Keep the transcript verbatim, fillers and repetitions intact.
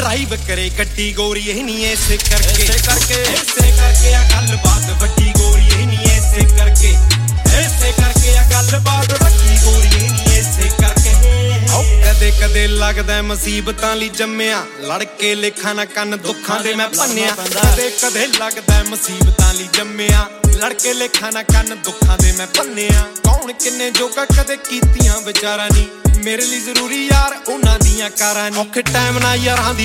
drive ਕਰੇ ਗੱਡੀ ਗੋਰੀ ਇਹ ਨਹੀਂ ਐਸੇ ਕਰਕੇ ਐਸੇ ਕਰਕੇ ਐਸੇ ਕਰਕੇ ਆ ਗੱਲਬਾਤ ਵੱਡੀ ਗੋਰੀ ਇਹ ਨਹੀਂ ਐਸੇ ਕਰਕੇ ਐਸੇ ਕਰਕੇ ਆ ਗੱਲਬਾਤ ਵੱਡੀ ਗੋਰੀ ਇਹ ਨਹੀਂ ਐਸੇ ਕਰਕੇ ਓ ਕਦੇ ਕਦੇ ਲੱਗਦਾ ਮੁਸੀਬਤਾਂ ਲਈ ਜੰਮਿਆ ਲੜ ਕੇ ਲੇਖਾਂ ਨਾ ਕੰਨ ਦੁੱਖਾਂ ਦੇ ਮੈਂ ਭੰਨਿਆ ਕਦੇ ਕਦੇ ਲੱਗਦਾ ਮੁਸੀਬਤਾਂ ਲਈ ਜੰਮਿਆ ਲੜ ਕੇ ਲੇਖਾਂ ਨਾ ਕੰਨ ਦੁੱਖਾਂ ਦੇ ਮੈਂ ਭੰਨਿਆ ਕੌਣ ਕਿੰਨੇ ਜੋਗਾ ਕਦੇ ਕੀਤੀਆਂ ਵਿਚਾਰਾਂ ਨਹੀਂ ਮੇਰੇ ਲਈ ਜ਼ਰੂਰੀ ਯਾਰ ਉਹਨਾਂ ਦੀਆਂ ਕਾਰਾਂ ਨਹੀਂ ਔਖੇ ਟਾਈਮ ਨਾਲ ਯਾਰਾਂ ਦੀ